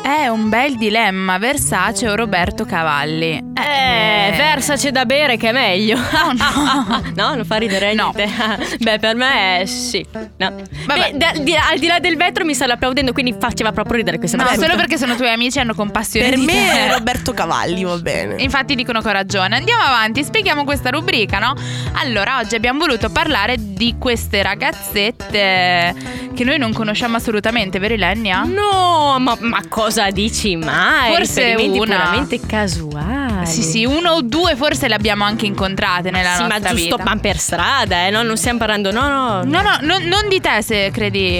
[SPEAKER 3] È un bel dilemma, Versace o Roberto Cavalli.
[SPEAKER 2] Versace da bere che è meglio.
[SPEAKER 3] No.
[SPEAKER 2] No, non fa ridere
[SPEAKER 3] No.
[SPEAKER 2] niente. Beh, per me sì. No.
[SPEAKER 3] Vabbè.
[SPEAKER 2] Beh, al di là del vetro mi stanno applaudendo, quindi faceva proprio ridere questa
[SPEAKER 3] No,
[SPEAKER 2] battuta.
[SPEAKER 3] solo perché sono tuoi amici e hanno compassione
[SPEAKER 4] Per
[SPEAKER 3] di
[SPEAKER 4] me
[SPEAKER 3] te.
[SPEAKER 4] è Roberto Cavalli, va bene.
[SPEAKER 3] Infatti dicono che ho ragione. Andiamo avanti, spieghiamo questa rubrica, no? Allora, oggi abbiamo voluto parlare di queste ragazzette che noi non conosciamo assolutamente, vero Ilenia?
[SPEAKER 2] No, ma cosa dici mai?
[SPEAKER 3] Forse
[SPEAKER 2] Riferimenti
[SPEAKER 3] una.
[SPEAKER 2] puramente casuali.
[SPEAKER 3] Sì, 1 o 2 forse le abbiamo anche incontrate nella
[SPEAKER 2] Sì,
[SPEAKER 3] nostra
[SPEAKER 2] ma giusto
[SPEAKER 3] vita.
[SPEAKER 2] per strada, no? Non stiamo parlando, no.
[SPEAKER 3] No, non di te se credi.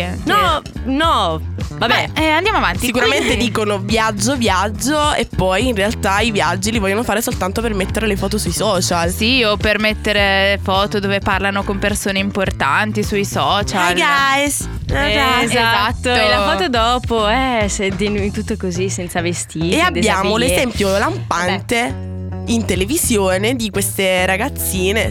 [SPEAKER 2] No. Vabbè.
[SPEAKER 3] Andiamo avanti.
[SPEAKER 4] Sicuramente
[SPEAKER 3] Quindi-
[SPEAKER 4] dicono viaggio e poi in realtà i viaggi li vogliono fare soltanto per mettere le foto sui social.
[SPEAKER 3] Sì, o per mettere foto dove parlano con persone importanti sui social.
[SPEAKER 4] Hi guys.
[SPEAKER 2] Esatto.
[SPEAKER 3] Esatto.
[SPEAKER 2] E la foto dopo, se di tutto così, senza vestiti.
[SPEAKER 4] E abbiamo
[SPEAKER 2] desabillé.
[SPEAKER 4] l'esempio lampante in televisione di queste ragazzine,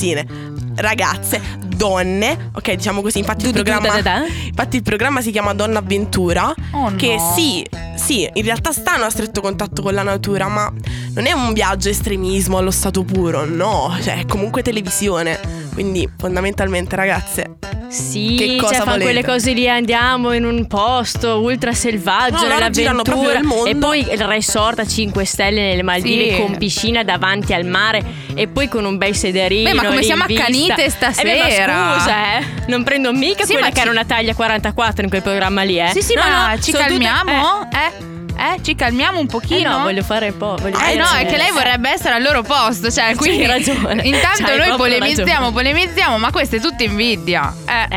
[SPEAKER 4] ragazze, donne, ok, diciamo così. Infatti il programma si chiama Donna Avventura.
[SPEAKER 3] Oh,
[SPEAKER 4] che
[SPEAKER 3] no.
[SPEAKER 4] sì, in realtà stanno a stretto contatto con la natura, ma non è un viaggio estremismo allo stato puro, no, cioè è comunque televisione. Quindi fondamentalmente, ragazze,
[SPEAKER 2] Sì,
[SPEAKER 4] che cosa
[SPEAKER 2] fanno
[SPEAKER 4] volete?
[SPEAKER 2] quelle cose lì, andiamo in un posto ultra selvaggio,
[SPEAKER 4] No, loro girano proprio
[SPEAKER 2] nell'avventura,
[SPEAKER 4] il mondo.
[SPEAKER 2] e poi il resort a 5 stelle nelle Maldive,
[SPEAKER 3] Sì.
[SPEAKER 2] con piscina davanti al mare e poi con un bel sederino.
[SPEAKER 3] Beh, ma come
[SPEAKER 2] lì
[SPEAKER 3] siamo
[SPEAKER 2] in vista.
[SPEAKER 3] accanite stasera?
[SPEAKER 2] Beh, ma scusa, non prendo mica
[SPEAKER 3] Sì,
[SPEAKER 2] quella
[SPEAKER 3] ma
[SPEAKER 2] che era una taglia 44 in quel programma lì,
[SPEAKER 3] Sì,
[SPEAKER 2] No,
[SPEAKER 3] ma
[SPEAKER 2] no,
[SPEAKER 3] ci
[SPEAKER 2] sono tutte-
[SPEAKER 3] calmiamo? Ci calmiamo un pochino?
[SPEAKER 2] no, voglio fare un po'. Voglio
[SPEAKER 3] No,
[SPEAKER 2] fare-
[SPEAKER 3] è che lei vorrebbe essere al loro posto, cioè, quindi
[SPEAKER 2] hai ragione.
[SPEAKER 3] intanto
[SPEAKER 2] C'hai
[SPEAKER 3] noi
[SPEAKER 2] proprio
[SPEAKER 3] polemizziamo, ma questa è tutta invidia.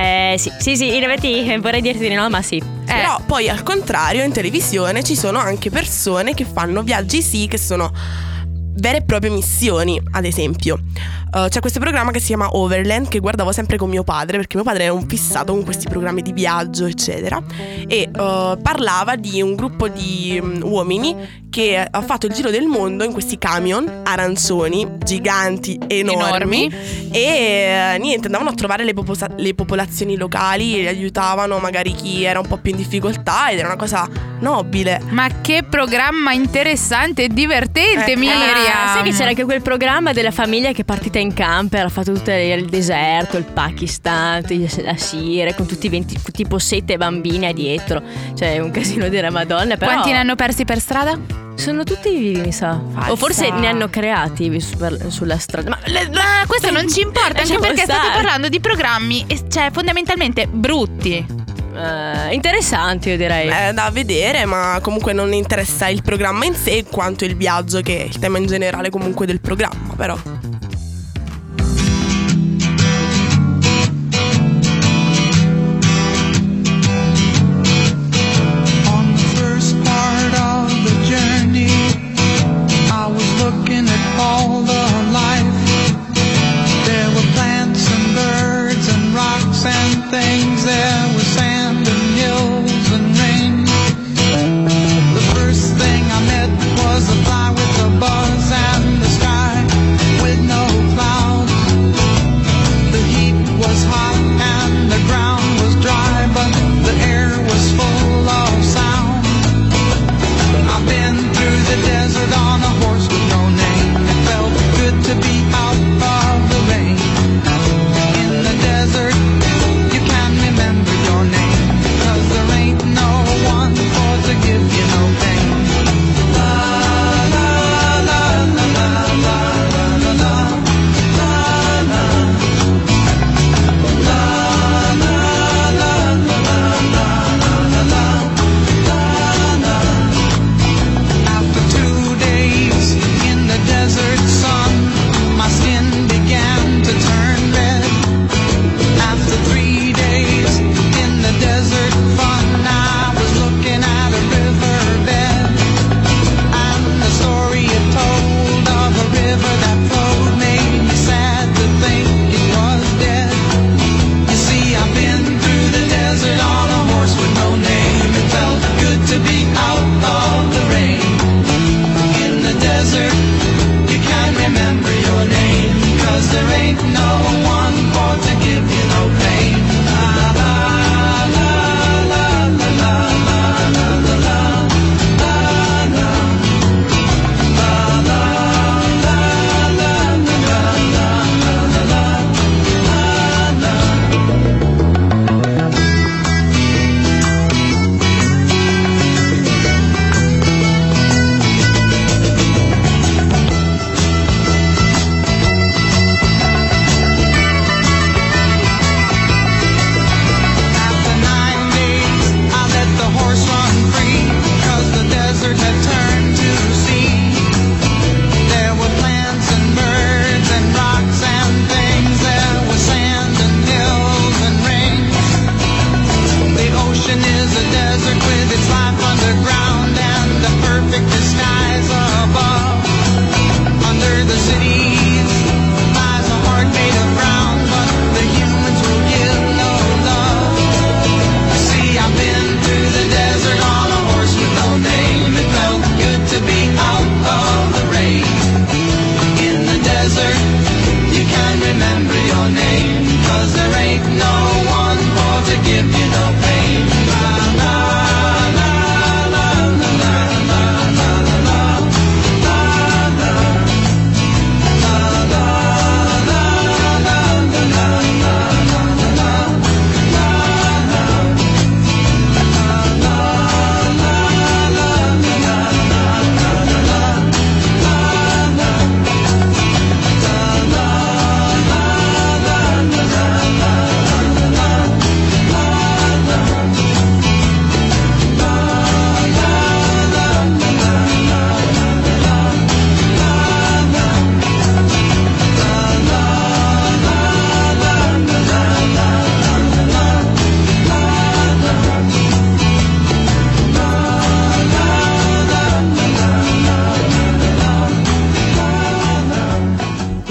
[SPEAKER 2] Sì, in effetti vorrei dirti di no, ma sì.
[SPEAKER 4] Però poi al contrario in televisione ci sono anche persone che fanno viaggi che sono vere e proprie missioni. Ad esempio c'è questo programma che si chiama Overland, che guardavo sempre con mio padre, perché mio padre è un fissato con questi programmi di viaggio eccetera. E parlava di un gruppo di uomini che ha fatto il giro del mondo in questi camion arancioni giganti, enormi. E niente, andavano a trovare le popolazioni locali e li aiutavano, magari chi era un po' più in difficoltà, ed era una cosa nobile.
[SPEAKER 3] Ma che programma interessante e divertente, Miriam.
[SPEAKER 2] Sai che c'era anche quel programma della famiglia che è partita in camper, ha fatto tutto il deserto, il Pakistan, la Siria, con tutti 20, tipo 7 bambini dietro. Cioè un casino della Madonna. Però
[SPEAKER 3] Quanti ne hanno persi per strada?
[SPEAKER 2] sono tutti vivi, mi sa.
[SPEAKER 3] Falsa.
[SPEAKER 2] O forse ne hanno creati sulla strada. Ma
[SPEAKER 3] questo non ci importa, anche
[SPEAKER 2] lasciamo
[SPEAKER 3] perché state
[SPEAKER 2] stare.
[SPEAKER 3] parlando di programmi, cioè fondamentalmente brutti.
[SPEAKER 2] Interessanti, io direi.
[SPEAKER 4] È da vedere, ma comunque non interessa il programma in sé quanto il viaggio, che è il tema in generale comunque del programma, però.
[SPEAKER 5] On the first part of the journey, I was looking at all the life. There were plants and birds and rocks and things. There was sand and hills and rain. The first thing I met was a fly with a buzz, and the sky with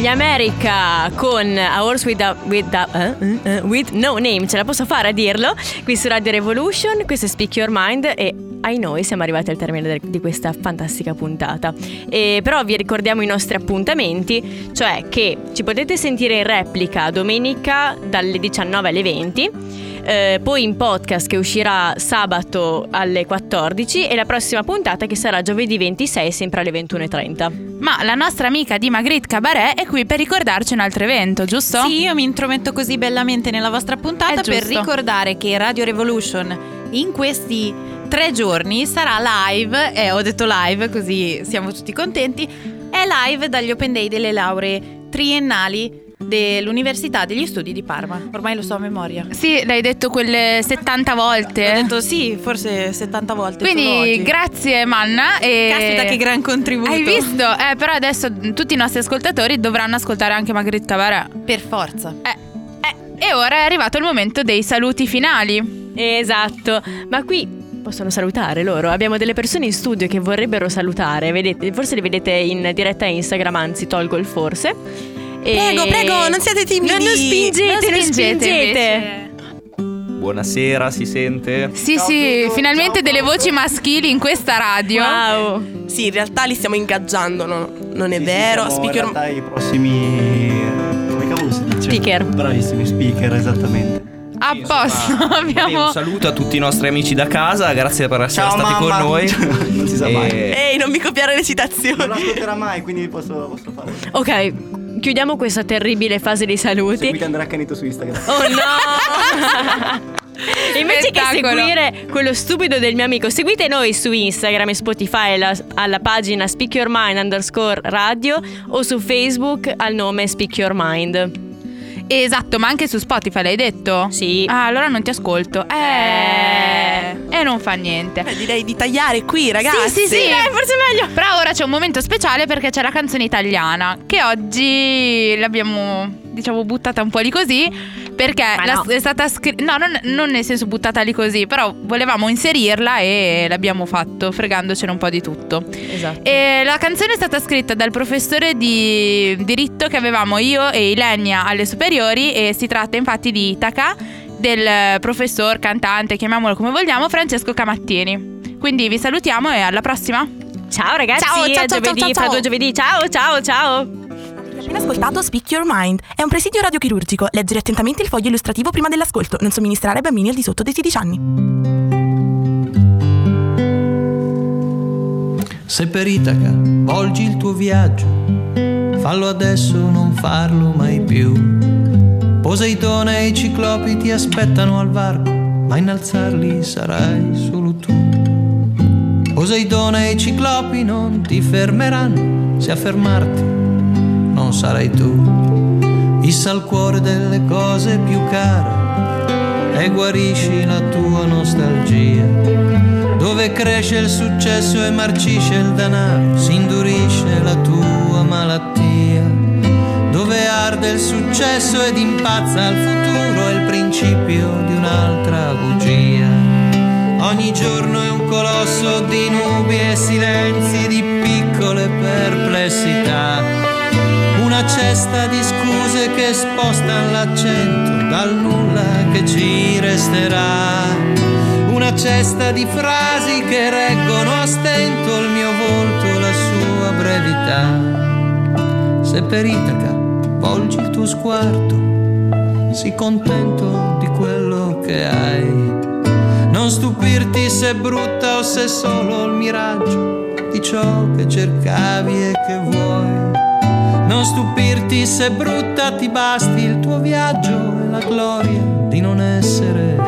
[SPEAKER 2] America con A Horse with No Name, ce la posso fare a dirlo, qui su Radio Revolution. Questo è Speak Your Mind e ai noi siamo arrivati al termine di questa fantastica puntata. Però vi ricordiamo i nostri appuntamenti, cioè che ci potete sentire in replica domenica dalle 19 alle 20, poi in podcast che uscirà sabato alle 14 e la prossima puntata che sarà giovedì 26 sempre alle 21:30.
[SPEAKER 3] Ma la nostra amica di Magritte Cabaret è qui per ricordarci un altro evento, giusto?
[SPEAKER 9] Sì, io mi intrometto così bellamente nella vostra puntata per
[SPEAKER 3] giusto.
[SPEAKER 9] ricordare che Radio Revolution in questi 3 giorni sarà live, ho detto live così siamo tutti contenti, è live dagli Open Day delle lauree triennali dell'Università degli Studi di Parma. Ormai lo so a memoria.
[SPEAKER 3] Sì, l'hai detto quelle 70 volte.
[SPEAKER 9] Ho detto sì, forse 70 volte.
[SPEAKER 3] Quindi grazie Manna.
[SPEAKER 9] Caspita, che gran contributo.
[SPEAKER 3] Hai visto? Però adesso tutti i nostri ascoltatori dovranno ascoltare anche Magritte Cabaret.
[SPEAKER 9] Per forza.
[SPEAKER 3] E ora è arrivato il momento dei saluti finali.
[SPEAKER 2] Esatto, ma qui possono salutare loro. Abbiamo delle persone in studio che vorrebbero salutare. Vedete, forse li vedete in diretta Instagram, anzi tolgo il forse.
[SPEAKER 4] Prego, non siate timidi.
[SPEAKER 2] Non spingete.
[SPEAKER 10] Buonasera, si sente?
[SPEAKER 3] Sì, finalmente delle voci maschili in questa radio.
[SPEAKER 2] Wow.
[SPEAKER 4] Sì, in realtà li stiamo ingaggiando, no? Non è vero.
[SPEAKER 11] Siamo
[SPEAKER 4] Speaker...
[SPEAKER 11] in realtà i prossimi... come cavolo si dice?
[SPEAKER 2] Speaker.
[SPEAKER 11] Bravissimi speaker, esattamente.
[SPEAKER 3] A posto, abbiamo...
[SPEAKER 10] Un saluto a tutti i nostri amici da casa, grazie per essere stati con noi.
[SPEAKER 11] Non si sa mai.
[SPEAKER 4] Ehi, non mi copiare le citazioni.
[SPEAKER 11] Non ascolterà mai, quindi posso fare.
[SPEAKER 2] Ok, chiudiamo questa terribile fase di saluti.
[SPEAKER 11] Seguite Andrea Canito su Instagram.
[SPEAKER 2] Oh no! Invece che seguire quello stupido del mio amico, seguite noi su Instagram e Spotify alla pagina Speak Your Mind _radio o su Facebook al nome Speak Your Mind.
[SPEAKER 3] Esatto, ma anche su Spotify l'hai detto?
[SPEAKER 2] Sì.
[SPEAKER 3] Ah, allora non ti ascolto. E non fa niente.
[SPEAKER 4] Direi di tagliare qui, ragazzi.
[SPEAKER 3] Sì, forse è meglio. Però ora c'è un momento speciale perché c'è la canzone italiana che oggi l'abbiamo, diciamo, buttata un po' lì così. Perché è stata scritta. No, non nel senso buttata lì così. Però volevamo inserirla e l'abbiamo fatto, fregandocene un po' di tutto.
[SPEAKER 2] Esatto.
[SPEAKER 3] E la canzone è stata scritta dal professore di diritto che avevamo io e Ilenia alle superiori. E si tratta infatti di Itaca, del professor, cantante, chiamiamolo come vogliamo, Francesco Camattini. Quindi vi salutiamo e alla prossima.
[SPEAKER 2] Ciao ragazzi, fra 2 giovedì. Ciao.
[SPEAKER 4] Appena ascoltato Speak Your Mind. È un presidio radiochirurgico. Leggere attentamente il foglio illustrativo prima dell'ascolto. Non somministrare ai bambini al di sotto dei 16 anni.
[SPEAKER 5] Se per Itaca volgi il tuo viaggio, fallo adesso, non farlo mai più. Poseidone e i ciclopi ti aspettano al varco, ma innalzarli sarai solo tu. Poseidone e i ciclopi non ti fermeranno, se a fermarti non sarai tu. Issa al cuore delle cose più care e guarisci la tua nostalgia. Dove cresce il successo e marcisce il denaro, si indurisce la tua malattia. Dove arde il successo ed impazza il futuro, è il principio di un'altra bugia. Ogni giorno è un colosso di nubi e silenzi, di piccole perplessità. Una cesta di scuse che spostano l'accento dal nulla che ci resterà. Una cesta di frasi che reggono a stento il mio volto e la sua brevità. Se per Itaca volgi il tuo sguardo, sii contento di quello che hai. Non stupirti se è brutta o se è solo il miraggio di ciò che cercavi e che vuoi. Non stupirti se è brutta, ti basti il tuo viaggio e la gloria di non essere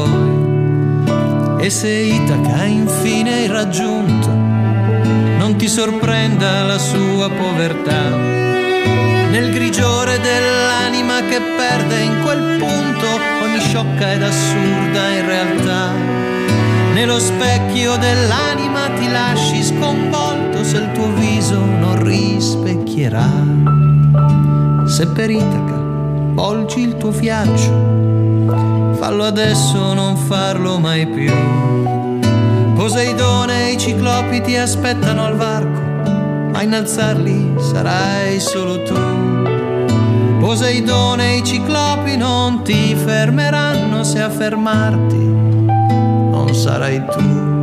[SPEAKER 5] eroi. E se Itaca infine hai raggiunto, non ti sorprenda la sua povertà. Nel grigiore dell'anima che perde in quel punto ogni sciocca ed assurda in realtà. Nello specchio dell'anima ti lasci sconvolto se il tuo viso non rispecchierà. Se per Itaca volgi il tuo viaggio, fallo adesso, non farlo mai più. Poseidone e i ciclopi ti aspettano al varco, ma innalzarli sarai solo tu.
[SPEAKER 12] Poseidone e i ciclopi non ti fermeranno se a fermarti non sarai tu.